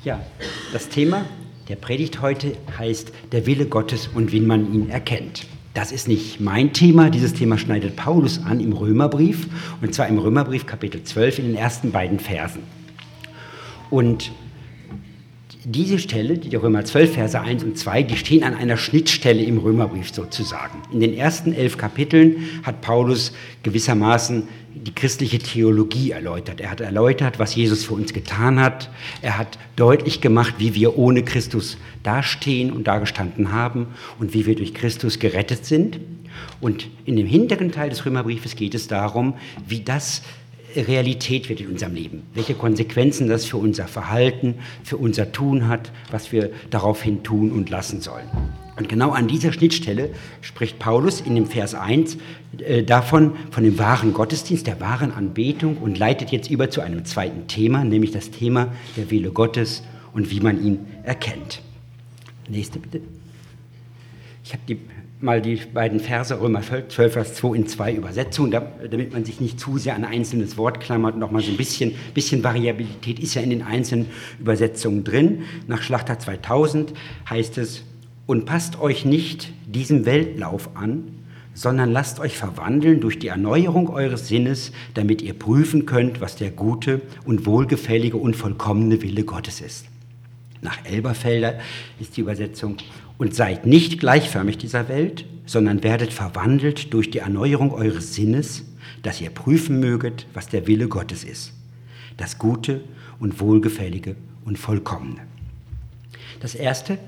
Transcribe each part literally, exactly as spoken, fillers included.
Ja, das Thema der Predigt heute heißt der Wille Gottes und wie man ihn erkennt. Das ist nicht mein Thema, dieses Thema schneidet Paulus an im Römerbrief, und zwar im Römerbrief Kapitel zwölf in den ersten beiden Versen. Und diese Stelle, die Römer zwölf, Verse eins und zwei, die stehen an einer Schnittstelle im Römerbrief sozusagen. In den ersten elf Kapiteln hat Paulus gewissermaßen die christliche Theologie erläutert. Er hat erläutert, was Jesus für uns getan hat. Er hat deutlich gemacht, wie wir ohne Christus dastehen und dagestanden haben und wie wir durch Christus gerettet sind. Und in dem hinteren Teil des Römerbriefes geht es darum, wie das Realität wird in unserem Leben, welche Konsequenzen das für unser Verhalten, für unser Tun hat, was wir daraufhin tun und lassen sollen. Und genau an dieser Schnittstelle spricht Paulus in dem Vers eins äh, davon, von dem wahren Gottesdienst, der wahren Anbetung, und leitet jetzt über zu einem zweiten Thema, nämlich das Thema der Wille Gottes und wie man ihn erkennt. Nächste bitte. Ich habe die mal die beiden Verse, Römer zwölf, Vers zwei in zwei Übersetzungen, damit man sich nicht zu sehr an ein einzelnes Wort klammert und noch mal so ein bisschen, bisschen Variabilität ist ja in den einzelnen Übersetzungen drin. Nach Schlachter zweitausend heißt es: Und passt euch nicht diesem Weltlauf an, sondern lasst euch verwandeln durch die Erneuerung eures Sinnes, damit ihr prüfen könnt, was der gute und wohlgefällige und vollkommene Wille Gottes ist. Nach Elberfelder ist die Übersetzung: Und seid nicht gleichförmig dieser Welt, sondern werdet verwandelt durch die Erneuerung eures Sinnes, dass ihr prüfen möget, was der Wille Gottes ist, das Gute und Wohlgefällige und Vollkommene. Das Erste,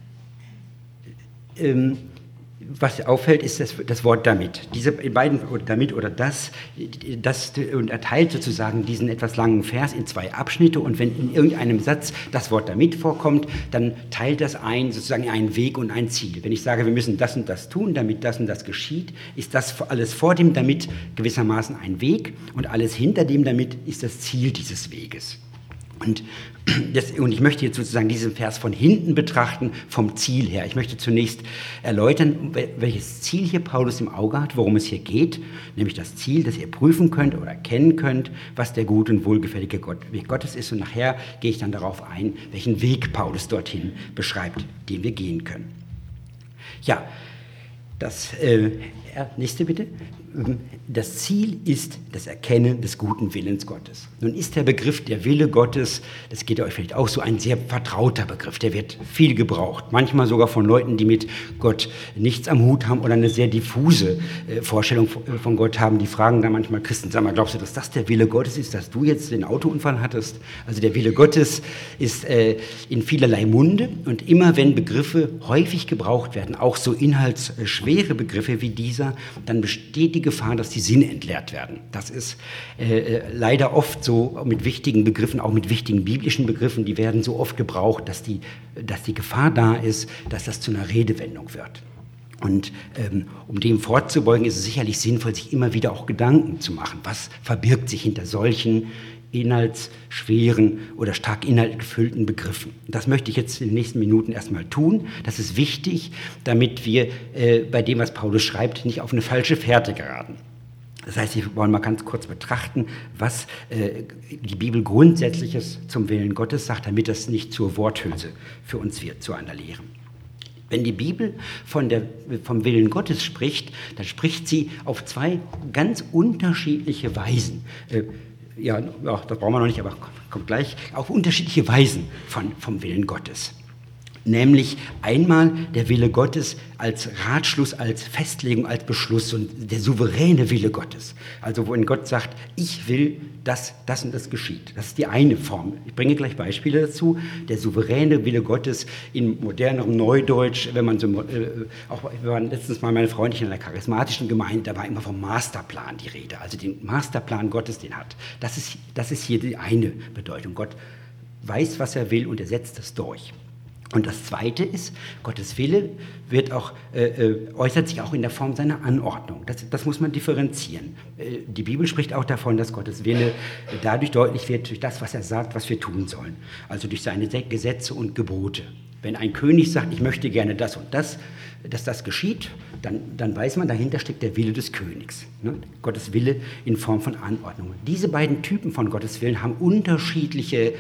ähm, was auffällt, ist das, das Wort damit. Diese beiden, oder damit oder das, das unterteilt sozusagen diesen etwas langen Vers in zwei Abschnitte, und wenn in irgendeinem Satz das Wort damit vorkommt, dann teilt das ein, sozusagen einen Weg und ein Ziel. Wenn ich sage, wir müssen das und das tun, damit das und das geschieht, ist das alles vor dem damit gewissermaßen ein Weg, und alles hinter dem damit ist das Ziel dieses Weges. Und, das, und ich möchte jetzt sozusagen diesen Vers von hinten betrachten, vom Ziel her. Ich möchte zunächst erläutern, welches Ziel hier Paulus im Auge hat, worum es hier geht, nämlich das Ziel, dass ihr prüfen könnt oder erkennen könnt, was der gute und wohlgefällige Gott, Weg Gottes ist. Und nachher gehe ich dann darauf ein, welchen Weg Paulus dorthin beschreibt, den wir gehen können. Ja, das äh, nächste bitte. Das Ziel ist das Erkennen des guten Willens Gottes. Nun ist der Begriff der Wille Gottes, das geht euch vielleicht auch so, ein sehr vertrauter Begriff. Der wird viel gebraucht, manchmal sogar von Leuten, die mit Gott nichts am Hut haben oder eine sehr diffuse äh, Vorstellung von Gott haben. Die fragen dann manchmal Christen: Sag mal, glaubst du, dass das der Wille Gottes ist, dass du jetzt den Autounfall hattest? Also der Wille Gottes ist äh, in vielerlei Munde, und immer wenn Begriffe häufig gebraucht werden, auch so inhaltsschwere Begriffe wie dieser, dann besteht die Gefahr, dass die Sinne entleert werden. Das ist äh, leider oft so mit wichtigen Begriffen, auch mit wichtigen biblischen Begriffen, die werden so oft gebraucht, dass die, dass die Gefahr da ist, dass das zu einer Redewendung wird. Und ähm, um dem vorzubeugen, ist es sicherlich sinnvoll, sich immer wieder auch Gedanken zu machen. Was verbirgt sich hinter solchen inhaltsschweren oder stark inhaltgefüllten Begriffen? Das möchte ich jetzt in den nächsten Minuten erstmal tun. Das ist wichtig, damit wir äh, bei dem, was Paulus schreibt, nicht auf eine falsche Fährte geraten. Das heißt, wir wollen mal ganz kurz betrachten, was äh, die Bibel Grundsätzliches zum Willen Gottes sagt, damit das nicht zur Worthülse für uns wird, zu einer Lehre. Wenn die Bibel von der, vom Willen Gottes spricht, dann spricht sie auf zwei ganz unterschiedliche Weisen. Äh, Ja, ja, das brauchen wir noch nicht, aber kommt gleich, auf unterschiedliche Weisen von, vom Willen Gottes. Nämlich einmal der Wille Gottes als Ratschluss, als Festlegung, als Beschluss, und der souveräne Wille Gottes. Also wo Gott sagt, ich will, dass das und das geschieht. Das ist die eine Form. Ich bringe gleich Beispiele dazu. Der souveräne Wille Gottes in modernerem Neudeutsch, wenn man so, äh, auch wir waren letztens mal meine Freundin in einer charismatischen Gemeinde, da war immer vom Masterplan die Rede. Also den Masterplan Gottes, den hat. Das ist, das ist hier die eine Bedeutung. Gott weiß, was er will, und er setzt es durch. Und das Zweite ist, Gottes Wille wird auch, äh, äußert sich auch in der Form seiner Anordnung. Das, das muss man differenzieren. Äh, die Bibel spricht auch davon, dass Gottes Wille dadurch deutlich wird, durch das, was er sagt, was wir tun sollen. Also durch seine Gesetze und Gebote. Wenn ein König sagt, ich möchte gerne das und das, dass das geschieht, dann, dann weiß man, dahinter steckt der Wille des Königs. Ne? Gottes Wille in Form von Anordnungen. Diese beiden Typen von Gottes Willen haben unterschiedliche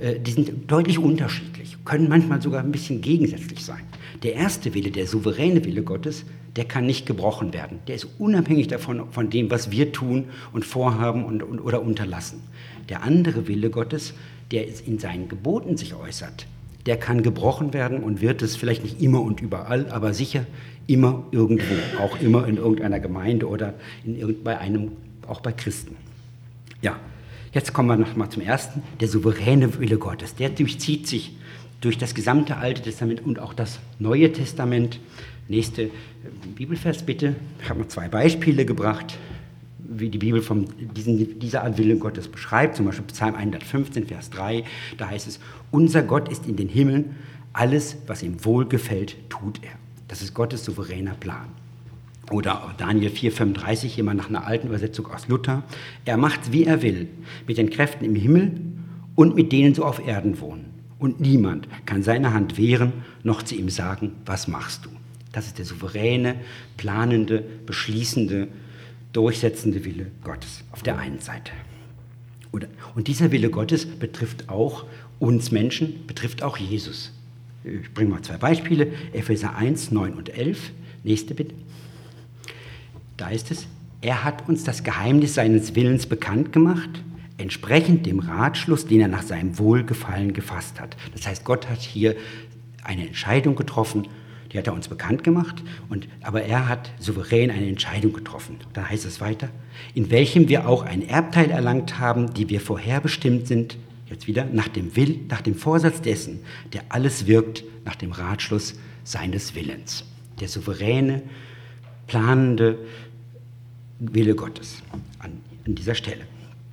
äh, die sind deutlich unterschiedlich, können manchmal sogar ein bisschen gegensätzlich sein. Der erste Wille, der souveräne Wille Gottes, der kann nicht gebrochen werden. Der ist unabhängig davon, von dem, was wir tun und vorhaben und, und, oder unterlassen. Der andere Wille Gottes, der in seinen Geboten sich äußert, der kann gebrochen werden und wird es vielleicht nicht immer und überall, aber sicher immer irgendwo, auch immer in irgendeiner Gemeinde oder in irgend, bei einem, auch bei Christen. Ja, jetzt kommen wir nochmal zum ersten, der souveräne Wille Gottes. Der durchzieht sich durch das gesamte Alte Testament und auch das Neue Testament. Nächste Bibelvers bitte. Ich habe noch zwei Beispiele gebracht, wie die Bibel von diesen, dieser Art Willen Gottes beschreibt. Zum Beispiel Psalm hundertfünfzehn, Vers drei. Da heißt es, unser Gott ist in den Himmeln, alles, was ihm wohlgefällt, tut er. Das ist Gottes souveräner Plan. Oder Daniel vier, fünfunddreißig, immer nach einer alten Übersetzung aus Luther. Er macht, wie er will, mit den Kräften im Himmel und mit denen so auf Erden wohnen. Und niemand kann seine Hand wehren, noch zu ihm sagen, was machst du? Das ist der souveräne, planende, beschließende, durchsetzende Wille Gottes auf der einen Seite. Und dieser Wille Gottes betrifft auch uns Menschen, betrifft auch Jesus. Ich bringe mal zwei Beispiele, Epheser eins, neun und elf. Nächste bitte. Da ist es, er hat uns das Geheimnis seines Willens bekannt gemacht, entsprechend dem Ratschluss, den er nach seinem Wohlgefallen gefasst hat. Das heißt, Gott hat hier eine Entscheidung getroffen, die hat er uns bekannt gemacht, und, aber er hat souverän eine Entscheidung getroffen. Da heißt es weiter, in welchem wir auch ein Erbteil erlangt haben, die wir vorherbestimmt sind, jetzt wieder, nach dem, Will, nach dem Vorsatz dessen, der alles wirkt, nach dem Ratschluss seines Willens. Der souveräne, planende Wille Gottes an, an dieser Stelle.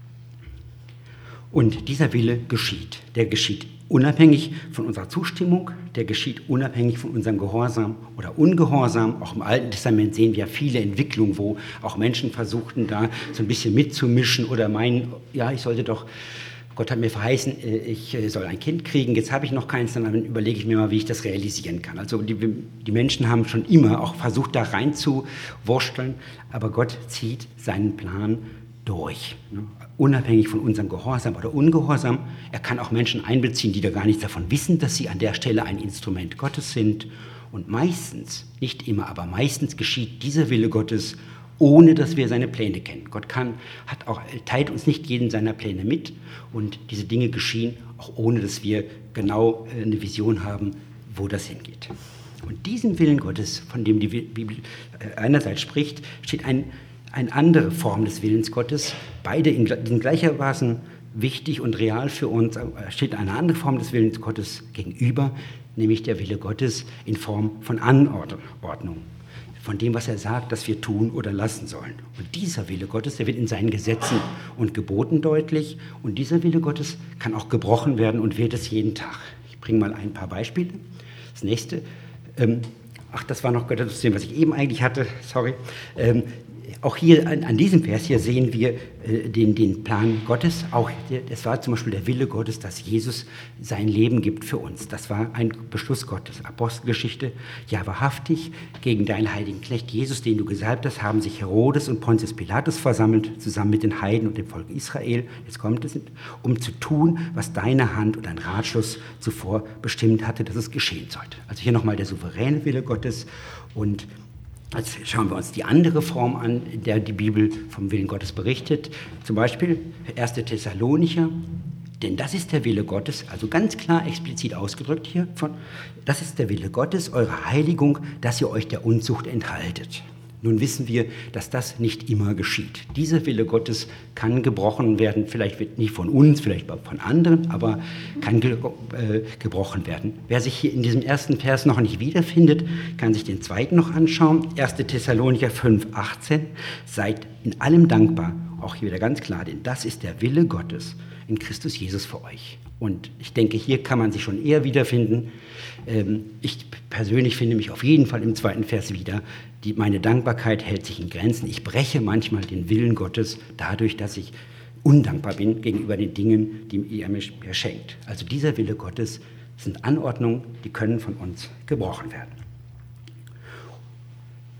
Und dieser Wille geschieht. Der geschieht unabhängig von unserer Zustimmung, der geschieht unabhängig von unserem Gehorsam oder Ungehorsam. Auch im Alten Testament sehen wir viele Entwicklungen, wo auch Menschen versuchten, da so ein bisschen mitzumischen oder meinen, ja, ich sollte doch, Gott hat mir verheißen, ich soll ein Kind kriegen, jetzt habe ich noch keins, dann überlege ich mir mal, wie ich das realisieren kann. Also die, die Menschen haben schon immer auch versucht, da reinzuwursteln, aber Gott zieht seinen Plan durch. Ne? Unabhängig von unserem Gehorsam oder Ungehorsam. Er kann auch Menschen einbeziehen, die da gar nichts davon wissen, dass sie an der Stelle ein Instrument Gottes sind. Und meistens, nicht immer, aber meistens geschieht dieser Wille Gottes, ohne dass wir seine Pläne kennen. Gott kann, hat auch, teilt uns nicht jeden seiner Pläne mit, und diese Dinge geschehen, auch ohne dass wir genau eine Vision haben, wo das hingeht. Und diesen Willen Gottes, von dem die Bibel einerseits spricht, steht ein eine andere Form des Willens Gottes, beide in, in gleichermaßen wichtig und real für uns, steht eine andere Form des Willens Gottes gegenüber, nämlich der Wille Gottes in Form von Anordnung, von dem, was er sagt, dass wir tun oder lassen sollen. Und dieser Wille Gottes, der wird in seinen Gesetzen und Geboten deutlich, und dieser Wille Gottes kann auch gebrochen werden und wird es jeden Tag. Ich bringe mal ein paar Beispiele. Das nächste, ähm, ach, das war noch das, was ich eben eigentlich hatte, sorry, ähm, auch hier an, an diesem Vers hier sehen wir äh, den, den Plan Gottes. Auch es war zum Beispiel der Wille Gottes, dass Jesus sein Leben gibt für uns. Das war ein Beschluss Gottes. Apostelgeschichte, ja wahrhaftig, gegen deinen heiligen Knecht Jesus, den du gesalbt hast, haben sich Herodes und Pontius Pilatus versammelt, zusammen mit den Heiden und dem Volk Israel. Jetzt kommt es, um zu tun, was deine Hand und dein Ratschluss zuvor bestimmt hatte, dass es geschehen sollte. Also hier nochmal der souveräne Wille Gottes. Und jetzt schauen wir uns die andere Form an, in der die Bibel vom Willen Gottes berichtet. Zum Beispiel erster Thessalonicher, denn das ist der Wille Gottes, also ganz klar explizit ausgedrückt hier, von, das ist der Wille Gottes, eure Heiligung, dass ihr euch der Unzucht enthaltet. Nun wissen wir, dass das nicht immer geschieht. Dieser Wille Gottes kann gebrochen werden, vielleicht wird nicht von uns, vielleicht von anderen, aber kann ge äh, gebrochen werden. Wer sich hier in diesem ersten Vers noch nicht wiederfindet, kann sich den zweiten noch anschauen. erster Thessalonicher fünf, achtzehn. Seid in allem dankbar, auch hier wieder ganz klar, denn das ist der Wille Gottes in Christus Jesus für euch. Und ich denke, hier kann man sich schon eher wiederfinden. Ähm, ich persönlich finde mich auf jeden Fall im zweiten Vers wieder. Die, meine Dankbarkeit hält sich in Grenzen. Ich breche manchmal den Willen Gottes dadurch, dass ich undankbar bin gegenüber den Dingen, die er mir schenkt. Also dieser Wille Gottes sind Anordnungen, die können von uns gebrochen werden.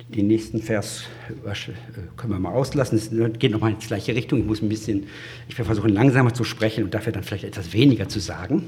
Den nächsten Vers können wir mal auslassen. Es geht nochmal in die gleiche Richtung. Ich muss ein bisschen, ich werde versuchen, langsamer zu sprechen und dafür dann vielleicht etwas weniger zu sagen.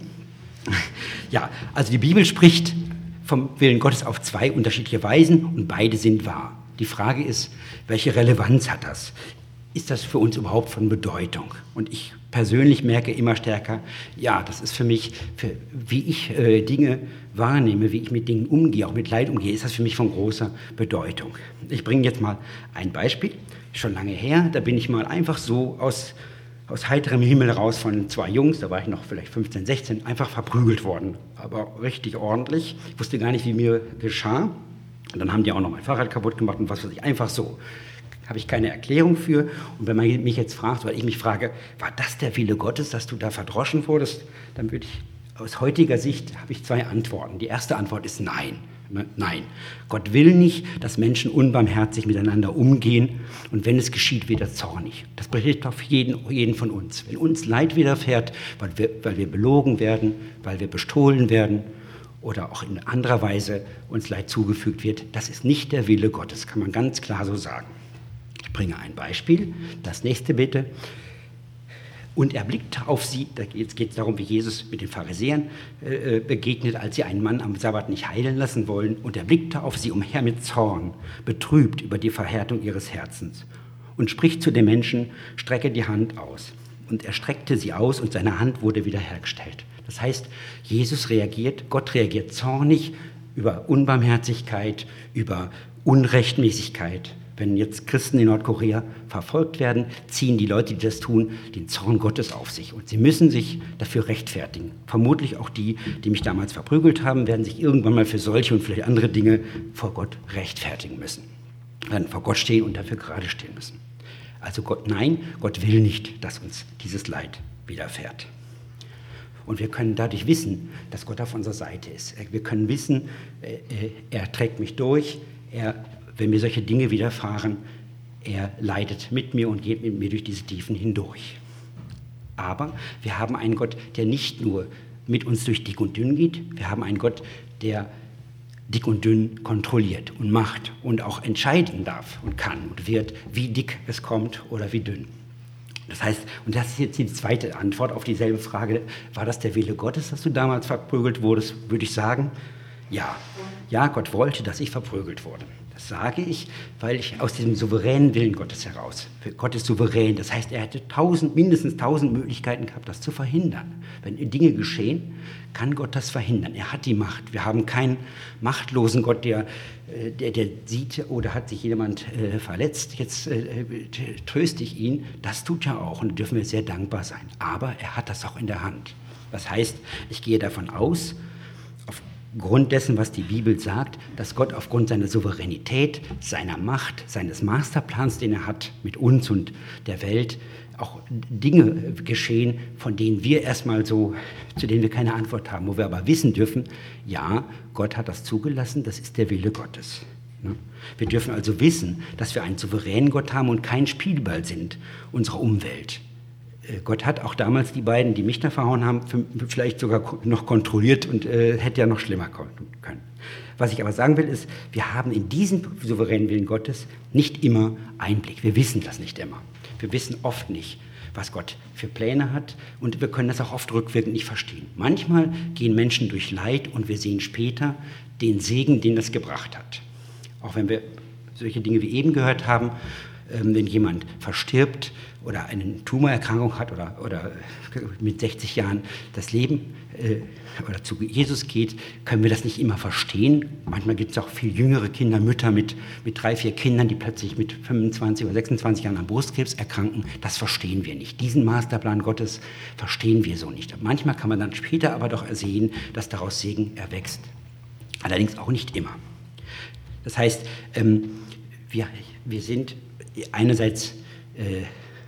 Ja, also die Bibel spricht vom Willen Gottes auf zwei unterschiedliche Weisen und beide sind wahr. Die Frage ist, welche Relevanz hat das? Ist das für uns überhaupt von Bedeutung? Und ich persönlich merke immer stärker, ja, das ist für mich, für, wie ich äh, Dinge wahrnehme, wie ich mit Dingen umgehe, auch mit Leid umgehe, ist das für mich von großer Bedeutung. Ich bringe jetzt mal ein Beispiel, schon lange her, da bin ich mal einfach so aus, aus heiterem Himmel raus von zwei Jungs, da war ich noch vielleicht fünfzehn, sechzehn, einfach verprügelt worden, aber richtig ordentlich. Ich wusste gar nicht, wie mir geschah. Und dann haben die auch noch mein Fahrrad kaputt gemacht und was weiß ich, einfach so. Habe ich keine Erklärung für. Und wenn man mich jetzt fragt, weil ich mich frage, war das der Wille Gottes, dass du da verdroschen wurdest, dann würde ich, aus heutiger Sicht, habe ich zwei Antworten. Die erste Antwort ist nein. Nein. Gott will nicht, dass Menschen unbarmherzig miteinander umgehen und wenn es geschieht, wird er zornig. Das betrifft auf jeden, jeden von uns. Wenn uns Leid widerfährt, weil wir, weil wir belogen werden, weil wir bestohlen werden, oder auch in anderer Weise uns Leid zugefügt wird, das ist nicht der Wille Gottes, kann man ganz klar so sagen. Ich bringe ein Beispiel, das nächste bitte. Und er blickte auf sie, jetzt geht es darum, wie Jesus mit den Pharisäern äh, begegnet, als sie einen Mann am Sabbat nicht heilen lassen wollen. Und er blickte auf sie umher mit Zorn, betrübt über die Verhärtung ihres Herzens. Und spricht zu den Menschen, strecke die Hand aus. Und er streckte sie aus und seine Hand wurde wiederhergestellt. Das heißt, Jesus reagiert, Gott reagiert zornig über Unbarmherzigkeit, über Unrechtmäßigkeit. Wenn jetzt Christen in Nordkorea verfolgt werden, ziehen die Leute, die das tun, den Zorn Gottes auf sich. Und sie müssen sich dafür rechtfertigen. Vermutlich auch die, die mich damals verprügelt haben, werden sich irgendwann mal für solche und vielleicht andere Dinge vor Gott rechtfertigen müssen. Werden vor Gott stehen und dafür gerade stehen müssen. Also Gott, nein, Gott will nicht, dass uns dieses Leid widerfährt. Und wir können dadurch wissen, dass Gott auf unserer Seite ist. Wir können wissen, er trägt mich durch, er, wenn mir solche Dinge widerfahren, er leidet mit mir und geht mit mir durch diese Tiefen hindurch. Aber wir haben einen Gott, der nicht nur mit uns durch dick und dünn geht, wir haben einen Gott, der dick und dünn kontrolliert und macht und auch entscheiden darf und kann und wird, wie dick es kommt oder wie dünn. Das heißt, und das ist jetzt die zweite Antwort auf dieselbe Frage, war das der Wille Gottes, dass du damals verprügelt wurdest, würde ich sagen, ja. Ja, Gott wollte, dass ich verprügelt wurde. Das sage ich, weil ich aus diesem souveränen Willen Gottes heraus, Gott ist souverän, das heißt, er hätte tausend, mindestens tausend Möglichkeiten gehabt, das zu verhindern. Wenn Dinge geschehen, kann Gott das verhindern. Er hat die Macht. Wir haben keinen machtlosen Gott, der, der, der sieht, oder hat sich jemand äh, verletzt, jetzt äh, tröste ich ihn. Das tut er auch und da dürfen wir sehr dankbar sein. Aber er hat das auch in der Hand. Das heißt, ich gehe davon aus, aufgrund dessen, was die Bibel sagt, dass Gott aufgrund seiner Souveränität, seiner Macht, seines Masterplans, den er hat mit uns und der Welt, auch Dinge geschehen, von denen wir erstmal so, zu denen wir keine Antwort haben, wo wir aber wissen dürfen, ja, Gott hat das zugelassen, das ist der Wille Gottes. Wir dürfen also wissen, dass wir einen souveränen Gott haben und kein Spielball sind unserer Umwelt. Gott hat auch damals die beiden, die mich da verhauen haben, vielleicht sogar noch kontrolliert und äh, hätte ja noch schlimmer kommen können. Was ich aber sagen will, ist, wir haben in diesen souveränen Willen Gottes nicht immer Einblick. Wir wissen das nicht immer. Wir wissen oft nicht, was Gott für Pläne hat und wir können das auch oft rückwirkend nicht verstehen. Manchmal gehen Menschen durch Leid und wir sehen später den Segen, den das gebracht hat. Auch wenn wir solche Dinge wie eben gehört haben, ähm, wenn jemand verstirbt oder eine Tumorerkrankung hat oder, oder mit sechzig Jahren das Leben äh, oder zu Jesus geht, können wir das nicht immer verstehen. Manchmal gibt es auch viel jüngere Kinder, Mütter mit, mit drei, vier Kindern, die plötzlich mit fünfundzwanzig oder sechsundzwanzig Jahren an Brustkrebs erkranken. Das verstehen wir nicht. Diesen Masterplan Gottes verstehen wir so nicht. Manchmal kann man dann später aber doch sehen, dass daraus Segen erwächst. Allerdings auch nicht immer. Das heißt, ähm, wir, wir sind einerseits äh,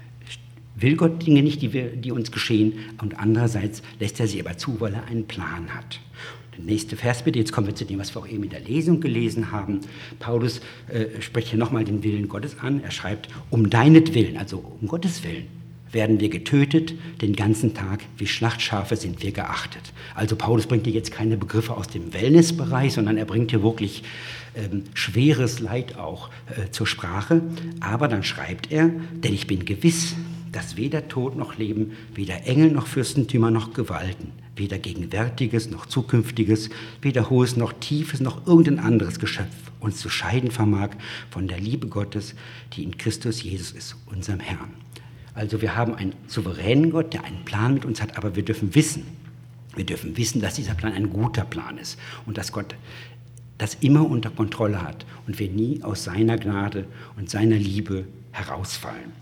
will Gott Dinge nicht, die, wir, die uns geschehen, und andererseits lässt er sie aber zu, weil er einen Plan hat. Der nächste Vers bitte, jetzt kommen wir zu dem, was wir auch eben in der Lesung gelesen haben. Paulus äh, spricht hier nochmal den Willen Gottes an. Er schreibt, um deinetwillen, also um Gottes Willen, werden wir getötet, den ganzen Tag wie Schlachtschafe sind wir geachtet. Also Paulus bringt hier jetzt keine Begriffe aus dem Wellnessbereich, sondern er bringt hier wirklich ähm, schweres Leid auch äh, zur Sprache. Aber dann schreibt er, denn ich bin gewiss, dass weder Tod noch Leben, weder Engel noch Fürstentümer noch Gewalten, weder Gegenwärtiges noch Zukünftiges, weder Hohes noch Tiefes noch irgendein anderes Geschöpf uns zu scheiden vermag von der Liebe Gottes, die in Christus Jesus ist, unserem Herrn. Also wir haben einen souveränen Gott, der einen Plan mit uns hat, aber wir dürfen wissen, wir dürfen wissen, dass dieser Plan ein guter Plan ist und dass Gott das immer unter Kontrolle hat und wir nie aus seiner Gnade und seiner Liebe herausfallen.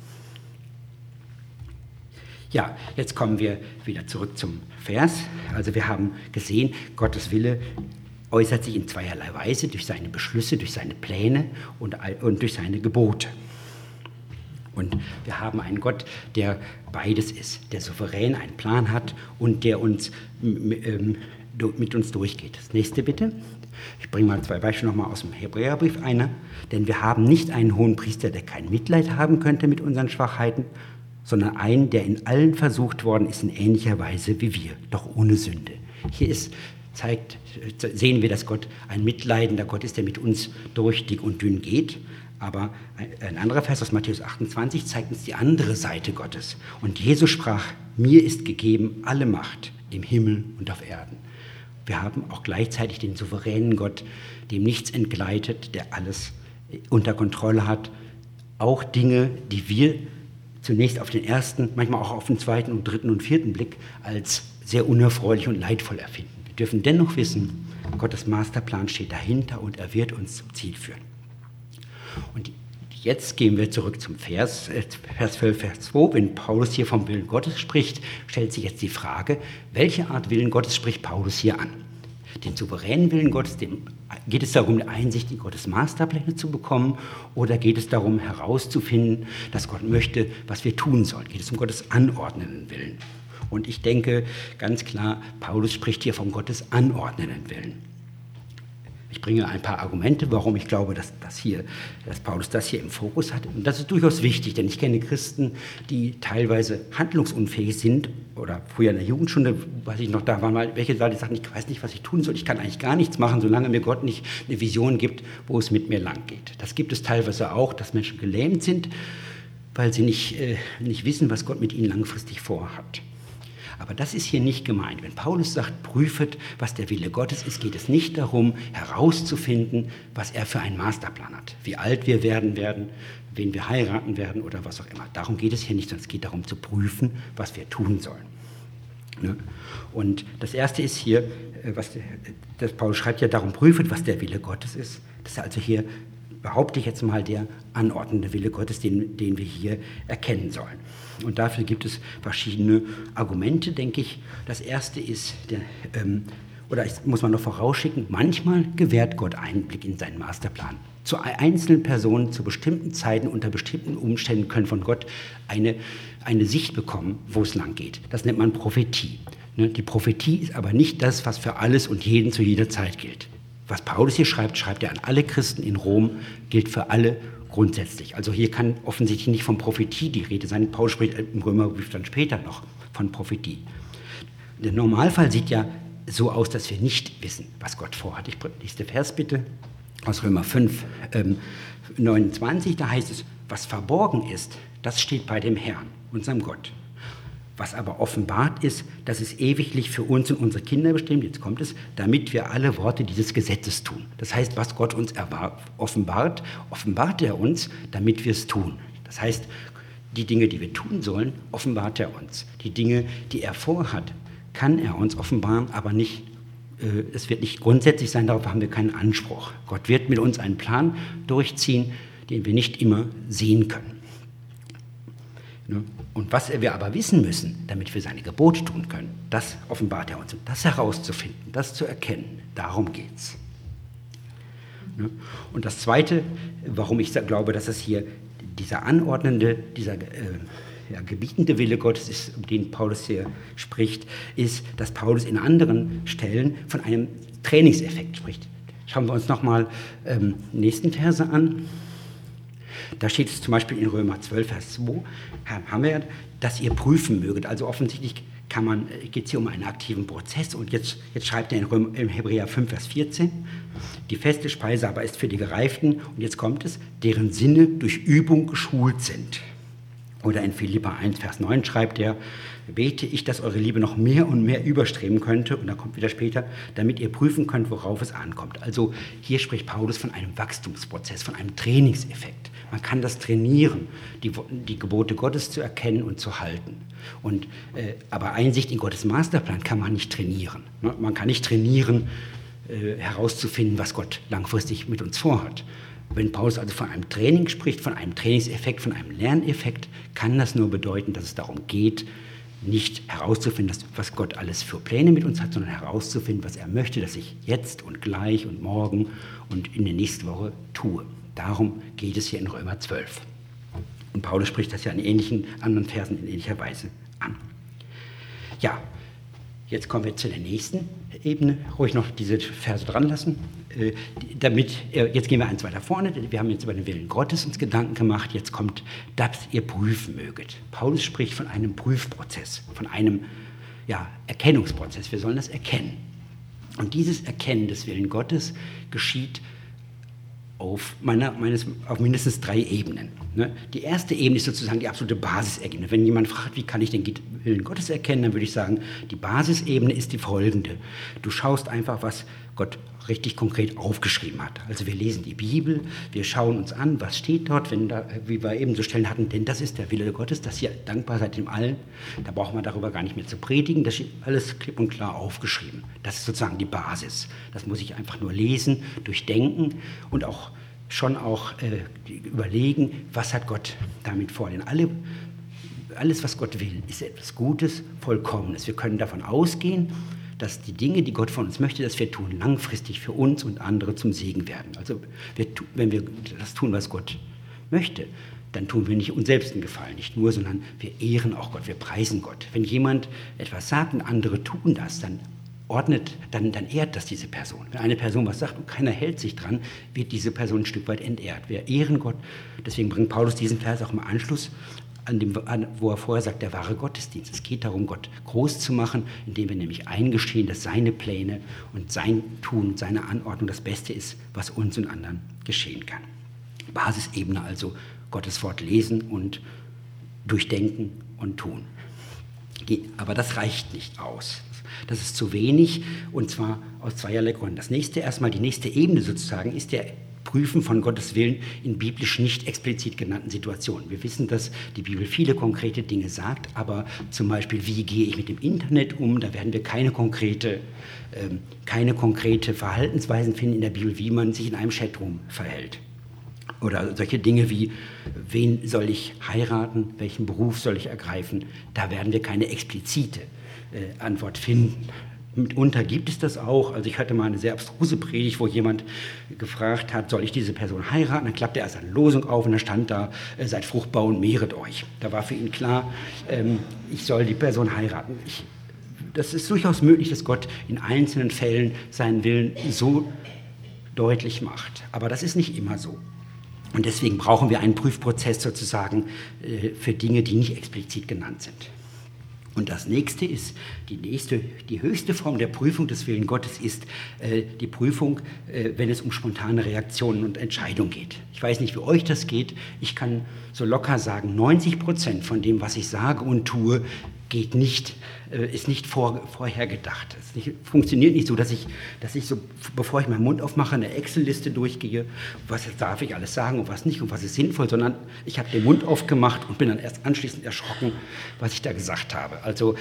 Ja, jetzt kommen wir wieder zurück zum Vers. Also wir haben gesehen, Gottes Wille äußert sich in zweierlei Weise, durch seine Beschlüsse, durch seine Pläne und, und durch seine Gebote. Und wir haben einen Gott, der beides ist, der souverän einen Plan hat und der uns ähm, mit uns durchgeht. Das nächste bitte. Ich bringe mal zwei Beispiele nochmal aus dem Hebräerbrief eine. Denn wir haben nicht einen hohen Priester, der kein Mitleid haben könnte mit unseren Schwachheiten, sondern einen, der in allen versucht worden ist, in ähnlicher Weise wie wir, doch ohne Sünde. Hier ist, zeigt, sehen wir, dass Gott ein mitleidender Gott ist, der mit uns durch dick und dünn geht. Aber ein anderer Vers aus Matthäus achtundzwanzig zeigt uns die andere Seite Gottes. Und Jesus sprach, mir ist gegeben alle Macht im Himmel und auf Erden. Wir haben auch gleichzeitig den souveränen Gott, dem nichts entgleitet, der alles unter Kontrolle hat. Auch Dinge, die wir zunächst auf den ersten, manchmal auch auf den zweiten und dritten und vierten Blick als sehr unerfreulich und leidvoll erfinden. Wir dürfen dennoch wissen, Gottes Masterplan steht dahinter und er wird uns zum Ziel führen. Und jetzt gehen wir zurück zum Vers, äh, Vers zwölf, Vers zwei. Wenn Paulus hier vom Willen Gottes spricht, stellt sich jetzt die Frage, welche Art Willen Gottes spricht Paulus hier an? Den souveränen Willen Gottes, dem, geht es darum, Einsicht in Gottes Masterpläne zu bekommen, oder geht es darum, herauszufinden, dass Gott möchte, was wir tun sollen? Geht es um Gottes anordnenden Willen? Und ich denke ganz klar, Paulus spricht hier vom Gottes anordnenden Willen. Ich bringe ein paar Argumente, warum ich glaube, dass, das hier, dass Paulus das hier im Fokus hat. Und das ist durchaus wichtig, denn ich kenne Christen, die teilweise handlungsunfähig sind, oder früher in der Jugendstunde, weiß ich noch, da waren mal welche da, die sagten, ich weiß nicht, was ich tun soll, ich kann eigentlich gar nichts machen, solange mir Gott nicht eine Vision gibt, wo es mit mir lang geht. Das gibt es teilweise auch, dass Menschen gelähmt sind, weil sie nicht, äh, nicht wissen, was Gott mit ihnen langfristig vorhat. Aber das ist hier nicht gemeint. Wenn Paulus sagt, prüfet, was der Wille Gottes ist, geht es nicht darum, herauszufinden, was er für einen Masterplan hat. Wie alt wir werden werden, wen wir heiraten werden oder was auch immer. Darum geht es hier nicht, sondern es geht darum zu prüfen, was wir tun sollen. Ne? Und das Erste ist hier, was der, das Paulus schreibt ja darum, prüfet, was der Wille Gottes ist. Das ist also hier, behaupte ich jetzt mal, der anordnende Wille Gottes, den, den wir hier erkennen sollen. Und dafür gibt es verschiedene Argumente, denke ich. Das erste ist, der, ähm, oder ich, muss man noch vorausschicken, manchmal gewährt Gott Einblick in seinen Masterplan. Zu einzelnen Personen, zu bestimmten Zeiten, unter bestimmten Umständen können von Gott eine, eine Sicht bekommen, wo es lang geht. Das nennt man Prophetie. Ne? Die Prophetie ist aber nicht das, was für alles und jeden zu jeder Zeit gilt. Was Paulus hier schreibt, schreibt er an alle Christen in Rom, gilt für alle grundsätzlich. Also hier kann offensichtlich nicht von Prophetie die Rede sein. Paulus spricht im Römerbrief dann später noch von Prophetie. Der Normalfall sieht ja so aus, dass wir nicht wissen, was Gott vorhat. Ich lese den Vers bitte aus Römer fünf, ähm, neunundzwanzig. Da heißt es, was verborgen ist, das steht bei dem Herrn, unserem Gott. Was aber offenbart ist, das ist ewiglich für uns und unsere Kinder bestimmt, jetzt kommt es, damit wir alle Worte dieses Gesetzes tun. Das heißt, was Gott uns offenbart, offenbart er uns, damit wir es tun. Das heißt, die Dinge, die wir tun sollen, offenbart er uns. Die Dinge, die er vorhat, kann er uns offenbaren, aber nicht, äh, es wird nicht grundsätzlich sein, darauf haben wir keinen Anspruch. Gott wird mit uns einen Plan durchziehen, den wir nicht immer sehen können. Und was wir aber wissen müssen, damit wir seine Gebote tun können, das offenbart er uns. Das herauszufinden, das zu erkennen, darum geht es. Und das Zweite, warum ich glaube, dass es hier dieser anordnende, dieser äh, ja, gebietende Wille Gottes ist, um den Paulus hier spricht, ist, dass Paulus in anderen Stellen von einem Trainingseffekt spricht. Schauen wir uns nochmal ähm, die nächsten Verse an. Da steht es zum Beispiel in Römer zwölf, Vers zwei, haben wir, dass ihr prüfen möget. Also offensichtlich kann man, geht es hier um einen aktiven Prozess. Und jetzt, jetzt schreibt er in, Römer, in Hebräer fünf, Vers vierzehn, die feste Speise aber ist für die Gereiften, und jetzt kommt es, deren Sinne durch Übung geschult sind. Oder in Philipper eins, Vers neun schreibt er, bete ich, dass eure Liebe noch mehr und mehr überstreben könnte, und da kommt wieder später, damit ihr prüfen könnt, worauf es ankommt. Also hier spricht Paulus von einem Wachstumsprozess, von einem Trainingseffekt. Man kann das trainieren, die, die Gebote Gottes zu erkennen und zu halten. Und, äh, aber Einsicht in Gottes Masterplan kann man nicht trainieren. Ne? Man kann nicht trainieren, äh, herauszufinden, was Gott langfristig mit uns vorhat. Wenn Paulus also von einem Training spricht, von einem Trainingseffekt, von einem Lerneffekt, kann das nur bedeuten, dass es darum geht, nicht herauszufinden, was Gott alles für Pläne mit uns hat, sondern herauszufinden, was er möchte, dass ich jetzt und gleich und morgen und in der nächsten Woche tue. Darum geht es hier in Römer zwölf. Und Paulus spricht das ja in ähnlichen anderen Versen in ähnlicher Weise an. Ja, jetzt kommen wir zu der nächsten Ebene. Ruhig noch diese Verse dran lassen. Äh, damit, äh, jetzt gehen wir eins weiter vorne. Wir haben jetzt über den Willen Gottes uns Gedanken gemacht. Jetzt kommt, dass ihr prüfen möget. Paulus spricht von einem Prüfprozess, von einem ja, Erkennungsprozess. Wir sollen das erkennen. Und dieses Erkennen des Willen Gottes geschieht auf, meiner, meines, auf mindestens drei Ebenen. Ne? Die erste Ebene ist sozusagen die absolute Basisebene. Wenn jemand fragt, wie kann ich den Willen Gottes erkennen, dann würde ich sagen, die Basisebene ist die folgende. Du schaust einfach, was Gott richtig konkret aufgeschrieben hat. Also wir lesen die Bibel, wir schauen uns an, was steht dort, wenn da, wie wir eben so Stellen hatten, denn das ist der Wille Gottes, dass ihr dankbar seid dem Allen. Da braucht man darüber gar nicht mehr zu predigen, das ist alles klipp und klar aufgeschrieben. Das ist sozusagen die Basis. Das muss ich einfach nur lesen, durchdenken und auch schon auch äh, überlegen, was hat Gott damit vor. Denn alle, alles, was Gott will, ist etwas Gutes, Vollkommenes. Wir können davon ausgehen, dass die Dinge, die Gott von uns möchte, dass wir tun, langfristig für uns und andere zum Segen werden. Also wir, wenn wir das tun, was Gott möchte, dann tun wir nicht uns selbst einen Gefallen, nicht nur, sondern wir ehren auch Gott, wir preisen Gott. Wenn jemand etwas sagt und andere tun das, dann ordnet, dann, dann ehrt das diese Person. Wenn eine Person was sagt und keiner hält sich dran, wird diese Person ein Stück weit entehrt. Wir ehren Gott. Deswegen bringt Paulus diesen Vers auch im Anschluss an dem, an, wo er vorher sagt, der wahre Gottesdienst. Es geht darum, Gott groß zu machen, indem wir nämlich eingestehen, dass seine Pläne und sein Tun, seine Anordnung das Beste ist, was uns und anderen geschehen kann. Basisebene also, Gottes Wort lesen und durchdenken und tun. Aber das reicht nicht aus. Das ist zu wenig, und zwar aus zweierlei Gründen. Das nächste, erstmal die nächste Ebene sozusagen, ist der Prüfen von Gottes Willen in biblisch nicht explizit genannten Situationen. Wir wissen, dass die Bibel viele konkrete Dinge sagt, aber zum Beispiel, wie gehe ich mit dem Internet um, da werden wir keine konkrete, ähm, keine konkrete Verhaltensweisen finden in der Bibel, wie man sich in einem Chatroom verhält. Oder solche Dinge wie, wen soll ich heiraten, welchen Beruf soll ich ergreifen, da werden wir keine explizite äh, Antwort finden. Mitunter gibt es das auch. Also ich hatte mal eine sehr abstruse Predigt, wo jemand gefragt hat, soll ich diese Person heiraten? Dann klappte er erst eine Losung auf und da stand da, seid fruchtbar und mehret euch. Da war für ihn klar, ähm, ich soll die Person heiraten. Ich, das ist durchaus möglich, dass Gott in einzelnen Fällen seinen Willen so deutlich macht. Aber das ist nicht immer so. Und deswegen brauchen wir einen Prüfprozess sozusagen äh, für Dinge, die nicht explizit genannt sind. Und das nächste ist, die nächste, die höchste Form der Prüfung des Willen Gottes ist äh, die Prüfung, äh, wenn es um spontane Reaktionen und Entscheidungen geht. Ich weiß nicht, wie euch das geht. Ich kann so locker sagen, neunzig Prozent von dem, was ich sage und tue, geht nicht, äh, ist nicht vor, vorher gedacht. Es nicht, funktioniert nicht so, dass ich, dass ich so, bevor ich meinen Mund aufmache, eine Excel-Liste durchgehe, was darf ich alles sagen und was nicht und was ist sinnvoll, sondern ich habe den Mund aufgemacht und bin dann erst anschließend erschrocken, was ich da gesagt habe. Also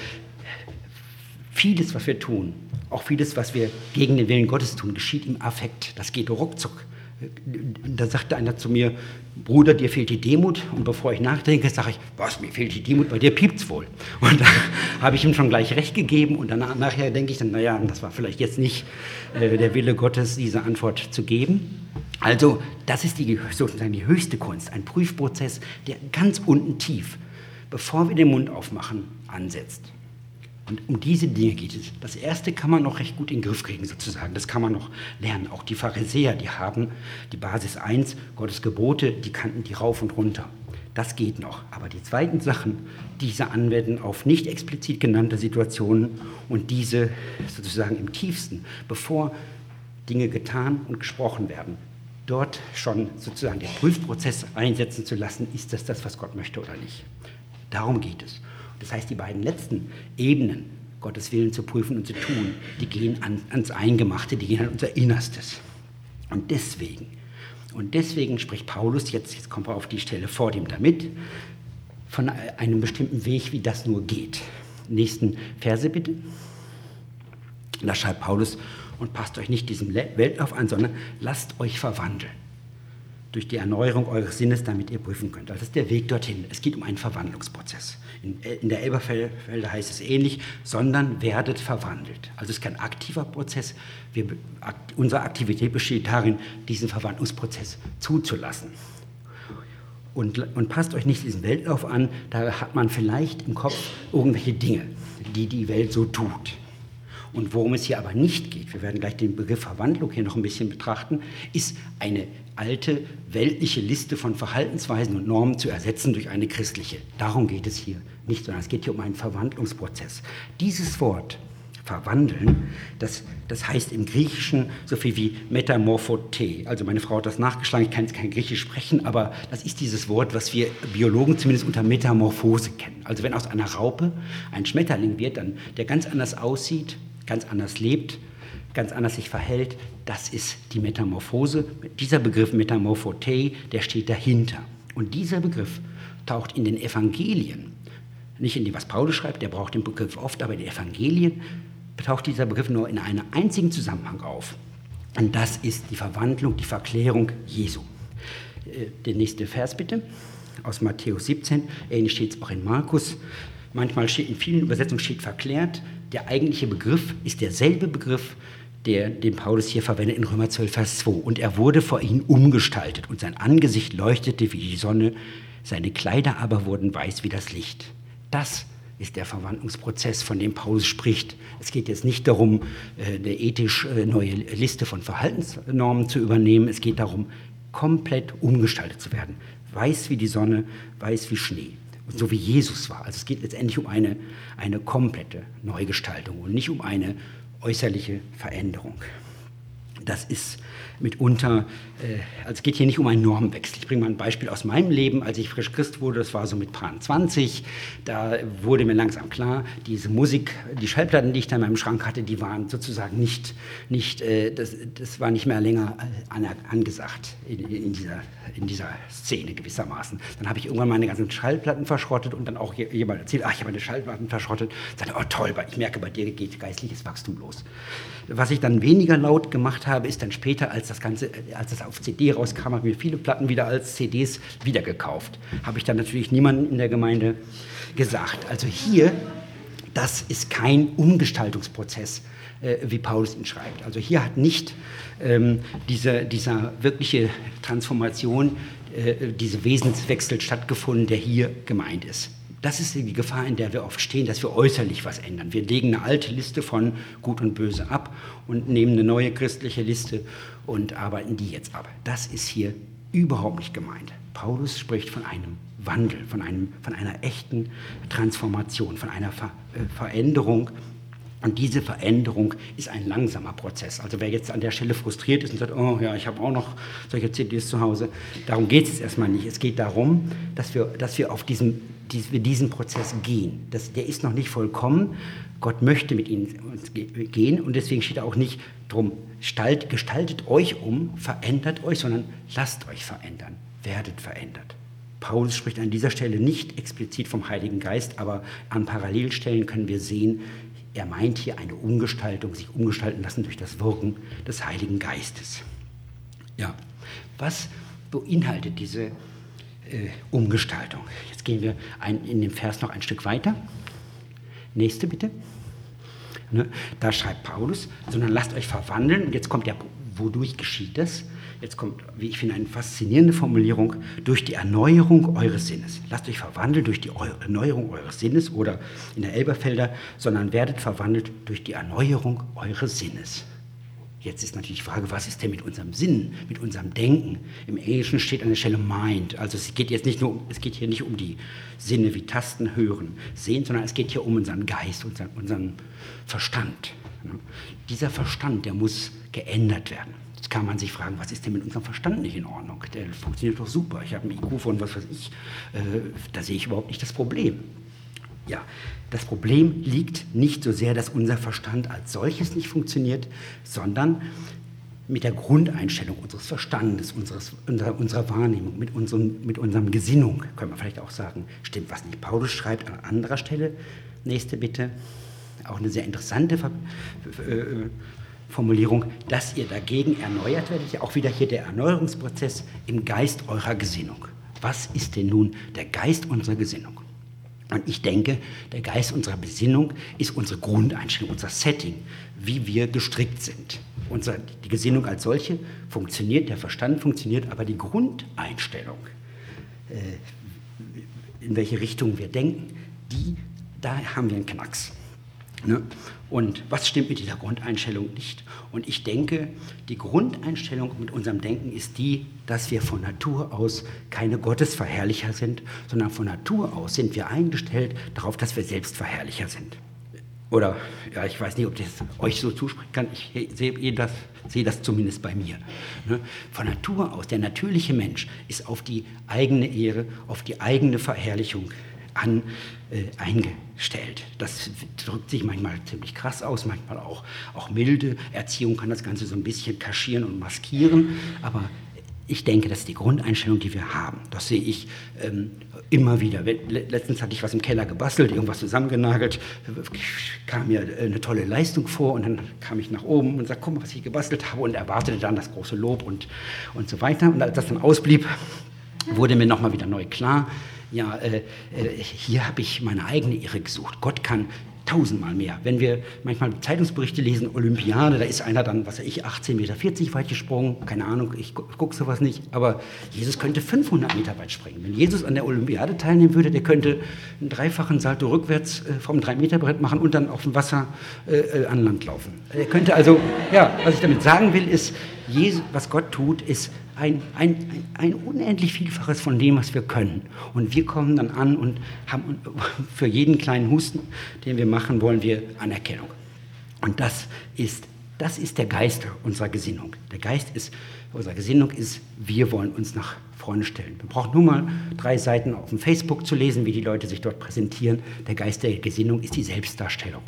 vieles, was wir tun, auch vieles, was wir gegen den Willen Gottes tun, geschieht im Affekt. Das geht ruckzuck. Da sagte einer zu mir, Bruder, dir fehlt die Demut. Und bevor ich nachdenke, sage ich, was, mir fehlt die Demut, bei dir piept's wohl. Und da habe ich ihm schon gleich recht gegeben. Und danach, nachher denke ich dann, naja, das war vielleicht jetzt nicht äh, der Wille Gottes, diese Antwort zu geben. Also das ist die, sozusagen die höchste Kunst, ein Prüfprozess, der ganz unten tief, bevor wir den Mund aufmachen, ansetzt. Und um diese Dinge geht es. Das erste kann man noch recht gut in den Griff kriegen, sozusagen. Das kann man noch lernen. Auch die Pharisäer, die haben die Basis eins, Gottes Gebote, die kannten die rauf und runter. Das geht noch. Aber die zweiten Sachen, diese anwenden auf nicht explizit genannte Situationen und diese sozusagen im tiefsten, bevor Dinge getan und gesprochen werden, dort schon sozusagen den Prüfprozess einsetzen zu lassen, ist das das, was Gott möchte oder nicht. Darum geht es. Das heißt, die beiden letzten Ebenen, Gottes Willen zu prüfen und zu tun, die gehen an, ans Eingemachte, die gehen an unser Innerstes. Und deswegen, und deswegen spricht Paulus, jetzt, jetzt kommt er auf die Stelle vor dem damit, von einem bestimmten Weg, wie das nur geht. Nächsten Verse bitte. Da schreibt Paulus, und passt euch nicht diesem Weltlauf an, sondern lasst euch verwandeln. Durch die Erneuerung eures Sinnes, damit ihr prüfen könnt. Das ist der Weg dorthin. Es geht um einen Verwandlungsprozess. In, in der Elberfelder heißt es ähnlich, sondern werdet verwandelt. Also es ist kein aktiver Prozess. Wir, akt, unsere Aktivität besteht darin, diesen Verwandlungsprozess zuzulassen. Und, und passt euch nicht diesen Weltlauf an, da hat man vielleicht im Kopf irgendwelche Dinge, die die Welt so tut. Und worum es hier aber nicht geht, wir werden gleich den Begriff Verwandlung hier noch ein bisschen betrachten, ist eine alte weltliche Liste von Verhaltensweisen und Normen zu ersetzen durch eine christliche. Darum geht es hier nicht, sondern es geht hier um einen Verwandlungsprozess. Dieses Wort verwandeln, das, das heißt im Griechischen so viel wie Metamorphote. Also meine Frau hat das nachgeschlagen, ich kann jetzt kein Griechisch sprechen, aber das ist dieses Wort, was wir Biologen zumindest unter Metamorphose kennen. Also wenn aus einer Raupe ein Schmetterling wird, dann der ganz anders aussieht, ganz anders lebt, ganz anders sich verhält, das ist die Metamorphose. Dieser Begriff Metamorphote, der steht dahinter. Und dieser Begriff taucht in den Evangelien, nicht in dem, was Paulus schreibt, der braucht den Begriff oft, aber in den Evangelien taucht dieser Begriff nur in einem einzigen Zusammenhang auf. Und das ist die Verwandlung, die Verklärung Jesu. Der nächste Vers bitte, aus Matthäus siebzehn, ähnlich steht es auch in Markus. Manchmal steht, in vielen Übersetzungen steht verklärt. Der eigentliche Begriff ist derselbe Begriff, der, den Paulus hier verwendet in Römer zwölf, Vers zwei. Und er wurde vor ihnen umgestaltet und sein Angesicht leuchtete wie die Sonne, seine Kleider aber wurden weiß wie das Licht. Das ist der Verwandlungsprozess, von dem Paulus spricht. Es geht jetzt nicht darum, eine ethisch neue Liste von Verhaltensnormen zu übernehmen. Es geht darum, komplett umgestaltet zu werden. Weiß wie die Sonne, weiß wie Schnee. So wie Jesus war. Also es geht letztendlich um eine, eine komplette Neugestaltung und nicht um eine äußerliche Veränderung. Das ist mitunter, äh, also es geht hier nicht um einen Normwechsel. Ich bringe mal ein Beispiel aus meinem Leben, als ich frisch Christ wurde, das war so mit Paar zwanzig, da wurde mir langsam klar, diese Musik, die Schallplatten, die ich da in meinem Schrank hatte, die waren sozusagen nicht, nicht äh, das, das war nicht mehr länger an, angesagt in, in, dieser, in dieser Szene gewissermaßen. Dann habe ich irgendwann meine ganzen Schallplatten verschrottet und dann auch jemand erzählt, ach, ich habe meine Schallplatten verschrottet. Ich sagte, oh toll, ich merke, bei dir geht geistliches Wachstum los. Was ich dann weniger laut gemacht habe, ist dann später, als das Ganze, als das auf C D rauskam, habe ich mir viele Platten wieder als C Ds wiedergekauft. Habe ich dann natürlich niemandem in der Gemeinde gesagt. Also hier, das ist kein Umgestaltungsprozess, äh, wie Paulus ihn schreibt. Also hier hat nicht ähm, diese, dieser wirkliche Transformation, äh, diese Wesenswechsel stattgefunden, der hier gemeint ist. Das ist die Gefahr, in der wir oft stehen, dass wir äußerlich was ändern. Wir legen eine alte Liste von Gut und Böse ab und nehmen eine neue christliche Liste und arbeiten die jetzt ab. Das ist hier überhaupt nicht gemeint. Paulus spricht von einem Wandel, von, einem, von einer echten Transformation, von einer Ver, äh, Veränderung. Und diese Veränderung ist ein langsamer Prozess. Also wer jetzt an der Stelle frustriert ist und sagt, oh ja, ich habe auch noch solche C Ds zu Hause, darum geht es erstmal nicht. Es geht darum, dass wir, dass wir auf diesen, wir diesen Prozess gehen. Das, der ist noch nicht vollkommen. Gott möchte mit ihnen gehen und deswegen steht auch nicht drum, gestaltet, gestaltet euch um, verändert euch, sondern lasst euch verändern, werdet verändert. Paulus spricht an dieser Stelle nicht explizit vom Heiligen Geist, aber an Parallelstellen können wir sehen, er meint hier eine Umgestaltung, sich umgestalten lassen durch das Wirken des Heiligen Geistes. Ja, was beinhaltet diese äh, Umgestaltung? Jetzt gehen wir ein, in dem Vers noch ein Stück weiter. Nächste bitte. Ne, da schreibt Paulus, sondern lasst euch verwandeln. Und jetzt kommt der Wodurch geschieht das? Jetzt kommt, wie ich finde, eine faszinierende Formulierung, durch die Erneuerung eures Sinnes. Lasst euch verwandeln durch die Erneuerung eures Sinnes oder in der Elberfelder, sondern werdet verwandelt durch die Erneuerung eures Sinnes. Jetzt ist natürlich die Frage, was ist denn mit unserem Sinn, mit unserem Denken? Im Englischen steht an der Stelle Mind. Also es geht jetzt nicht nur um, es geht hier nicht um die Sinne wie Tasten, Hören, Sehen, sondern es geht hier um unseren Geist, unseren, unseren Verstand. Dieser Verstand, der muss geändert werden. Jetzt kann man sich fragen, was ist denn mit unserem Verstand nicht in Ordnung? Der funktioniert doch super. Ich habe einen I Q von was weiß ich. Äh, da sehe ich überhaupt nicht das Problem. Ja, das Problem liegt nicht so sehr, dass unser Verstand als solches nicht funktioniert, sondern mit der Grundeinstellung unseres Verstandes, unseres, unserer, unserer Wahrnehmung, mit, unserem, mit unserem Gesinnung, können wir vielleicht auch sagen, stimmt was nicht. Paulus schreibt an anderer Stelle, nächste bitte, auch eine sehr interessante Ver äh, Formulierung, dass ihr dagegen erneuert werdet, ja auch wieder hier der Erneuerungsprozess im Geist eurer Gesinnung. Was ist denn nun der Geist unserer Gesinnung? Und ich denke, der Geist unserer Besinnung ist unsere Grundeinstellung, unser Setting, wie wir gestrickt sind. Unsere, die Gesinnung als solche funktioniert, der Verstand funktioniert, aber die Grundeinstellung, äh, in welche Richtung wir denken, die, da haben wir einen Knacks. Ne? Und was stimmt mit dieser Grundeinstellung nicht? Und ich denke, die Grundeinstellung mit unserem Denken ist die, dass wir von Natur aus keine Gottesverherrlicher sind, sondern von Natur aus sind wir eingestellt darauf, dass wir Selbstverherrlicher sind. Oder, ja, ich weiß nicht, ob das euch so zusprechen kann, ich sehe das, sehe das zumindest bei mir. Ne? Von Natur aus, der natürliche Mensch ist auf die eigene Ehre, auf die eigene Verherrlichung an, äh, eingestellt. Das drückt sich manchmal ziemlich krass aus, manchmal auch, auch milde. Erziehung kann das Ganze so ein bisschen kaschieren und maskieren, aber ich denke, das ist die Grundeinstellung, die wir haben. Das sehe ich ähm, immer wieder. Letztens hatte ich was im Keller gebastelt, irgendwas zusammengenagelt, kam mir eine tolle Leistung vor und dann kam ich nach oben und sagte, guck mal, was ich gebastelt habe und erwartete dann das große Lob und, und so weiter. Und als das dann ausblieb, wurde mir nochmal wieder neu klar, ja, äh, äh, hier habe ich meine eigene Ehre gesucht. Gott kann tausendmal mehr. Wenn wir manchmal Zeitungsberichte lesen, Olympiade, da ist einer dann, was weiß ich, achtzehn Meter vierzig weit gesprungen, keine Ahnung, ich gu gucke sowas nicht, aber Jesus könnte fünfhundert Meter weit springen. Wenn Jesus an der Olympiade teilnehmen würde, der könnte einen dreifachen Salto rückwärts äh, vom drei Meter Brett machen und dann auf dem Wasser äh, an Land laufen. Er könnte also, ja, was ich damit sagen will, ist, Jesus, was Gott tut, ist ein, ein, ein, ein unendlich Vielfaches von dem, was wir können. Und wir kommen dann an und haben für jeden kleinen Husten, den wir machen, wollen wir Anerkennung. Und das ist, das ist der Geist unserer Gesinnung. Der Geist ist, unserer Gesinnung ist, wir wollen uns nach vorne stellen. Wir brauchen nur mal drei Seiten auf dem Facebook zu lesen, wie die Leute sich dort präsentieren. Der Geist der Gesinnung ist die Selbstdarstellung.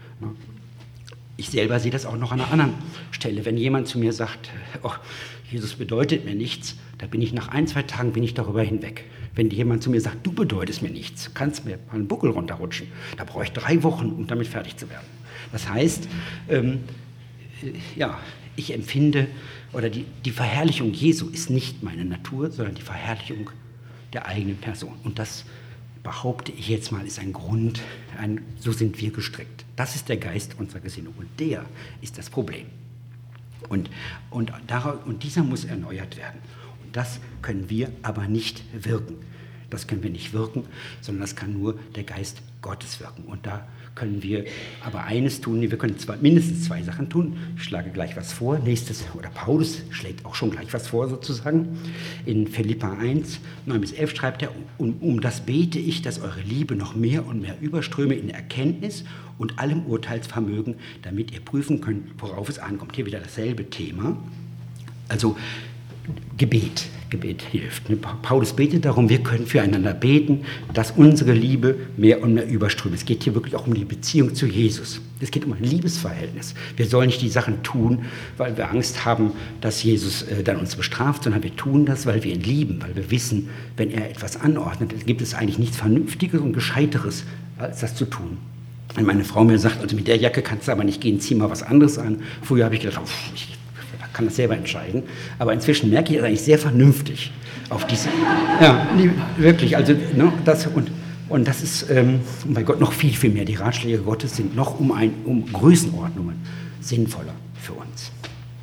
Ich selber sehe das auch noch an einer anderen Stelle. Wenn jemand zu mir sagt, oh, Jesus bedeutet mir nichts, da bin ich nach ein, zwei Tagen bin ich darüber hinweg. Wenn jemand zu mir sagt, du bedeutest mir nichts, du kannst mir mal einen Buckel runterrutschen, da brauche ich drei Wochen, um damit fertig zu werden. Das heißt, ähm, ja, ich empfinde, oder die, die Verherrlichung Jesu ist nicht meine Natur, sondern die Verherrlichung der eigenen Person. Und das behaupte ich jetzt mal, ist ein Grund, ein, so sind wir gestrickt. Das ist der Geist unserer Gesinnung und der ist das Problem. Und, und, daraus, und dieser muss erneuert werden. Und das können wir aber nicht wirken. Das können wir nicht wirken, sondern das kann nur der Geist Gottes wirken. Und da können wir aber eines tun, wir können zwei, mindestens zwei Sachen tun. Ich schlage gleich was vor. Nächstes, oder Paulus schlägt auch schon gleich was vor sozusagen. In Philipper eins, neun bis elf schreibt er, um, um das bete ich, dass eure Liebe noch mehr und mehr überströme in Erkenntnis und allem Urteilsvermögen, damit ihr prüfen könnt, worauf es ankommt. Hier wieder dasselbe Thema. Also Gebet. Gebet hilft. Paulus betet darum, wir können füreinander beten, dass unsere Liebe mehr und mehr überströmt. Es geht hier wirklich auch um die Beziehung zu Jesus. Es geht um ein Liebesverhältnis. Wir sollen nicht die Sachen tun, weil wir Angst haben, dass Jesus äh, dann uns bestraft, sondern wir tun das, weil wir ihn lieben, weil wir wissen, wenn er etwas anordnet, gibt es eigentlich nichts Vernünftiges und Gescheiteres, als das zu tun. Wenn meine Frau mir sagt, also mit der Jacke kannst du aber nicht gehen, zieh mal was anderes an. Früher habe ich gedacht, oh, ich kann das selber entscheiden. Aber inzwischen merke ich es eigentlich sehr vernünftig auf diese, ja, wirklich, also ne, das und, und das ist, ähm, bei Gott noch viel, viel mehr. Die Ratschläge Gottes sind noch um, ein, um Größenordnungen sinnvoller für uns.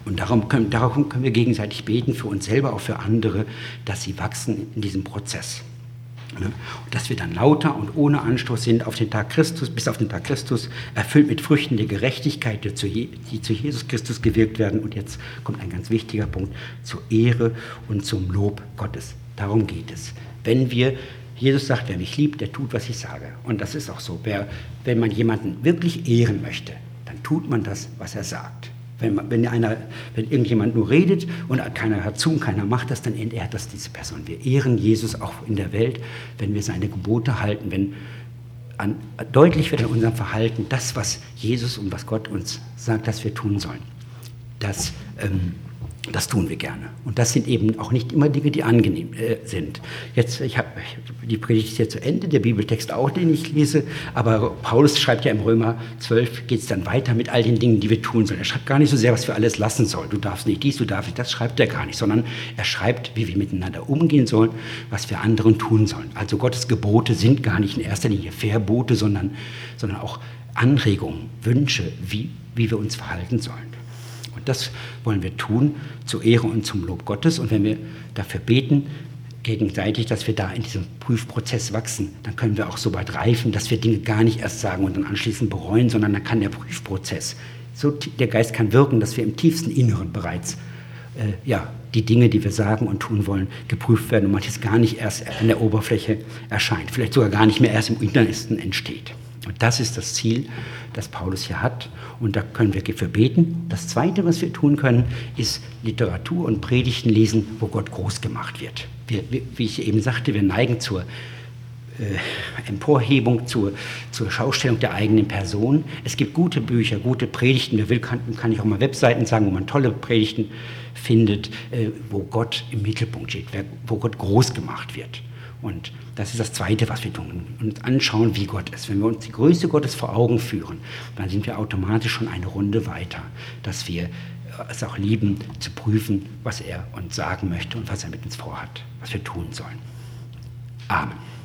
Und darum können, darum können wir gegenseitig beten, für uns selber, auch für andere, dass sie wachsen in diesem Prozess. Und dass wir dann lauter und ohne Anstoß sind auf den Tag Christus, bis auf den Tag Christus, erfüllt mit Früchten der Gerechtigkeit, die zu, Je- die zu Jesus Christus gewirkt werden. Und jetzt kommt ein ganz wichtiger Punkt, zur Ehre und zum Lob Gottes. Darum geht es. Wenn wir, Jesus sagt, wer mich liebt, der tut, was ich sage. Und das ist auch so. Wer, wenn man jemanden wirklich ehren möchte, dann tut man das, was er sagt. Wenn, man, wenn, einer, wenn irgendjemand nur redet und keiner hört zu und keiner macht das, dann entehrt das diese Person. Wir ehren Jesus auch in der Welt, wenn wir seine Gebote halten, wenn an, deutlich wird in unserem Verhalten das, was Jesus und was Gott uns sagt, dass wir tun sollen. Das, ähm, das tun wir gerne. Und das sind eben auch nicht immer Dinge, die angenehm äh, sind. Jetzt, ich habe die Predigt ist jetzt zu Ende, der Bibeltext auch, den ich lese, aber Paulus schreibt ja im Römer zwölf, geht es dann weiter mit all den Dingen, die wir tun sollen. Er schreibt gar nicht so sehr, was wir alles lassen sollen. Du darfst nicht dies, du darfst nicht das, schreibt er gar nicht, sondern er schreibt, wie wir miteinander umgehen sollen, was wir anderen tun sollen. Also Gottes Gebote sind gar nicht in erster Linie Verbote, sondern, sondern auch Anregungen, Wünsche, wie, wie wir uns verhalten sollen. Und das wollen wir tun zur Ehre und zum Lob Gottes. Und wenn wir dafür beten, gegenseitig, dass wir da in diesem Prüfprozess wachsen, dann können wir auch so weit reifen, dass wir Dinge gar nicht erst sagen und dann anschließend bereuen, sondern dann kann der Prüfprozess, so der Geist kann wirken, dass wir im tiefsten Inneren bereits äh, ja, die Dinge, die wir sagen und tun wollen, geprüft werden und manches gar nicht erst an der Oberfläche erscheint, vielleicht sogar gar nicht mehr erst im Innersten entsteht. Und das ist das Ziel, das Paulus hier hat. Und da können wir für beten. Das Zweite, was wir tun können, ist Literatur und Predigten lesen, wo Gott groß gemacht wird. Wir, wie ich eben sagte, wir neigen zur äh, Emporhebung, zur, zur Schaustellung der eigenen Person. Es gibt gute Bücher, gute Predigten. Wer will, kann, kann ich auch mal Webseiten sagen, wo man tolle Predigten findet, äh, wo Gott im Mittelpunkt steht, wo Gott groß gemacht wird. Und das ist das Zweite, was wir tun, uns anschauen, wie Gott ist. Wenn wir uns die Größe Gottes vor Augen führen, dann sind wir automatisch schon eine Runde weiter, dass wir es auch lieben, zu prüfen, was er uns sagen möchte und was er mit uns vorhat, was wir tun sollen. Amen.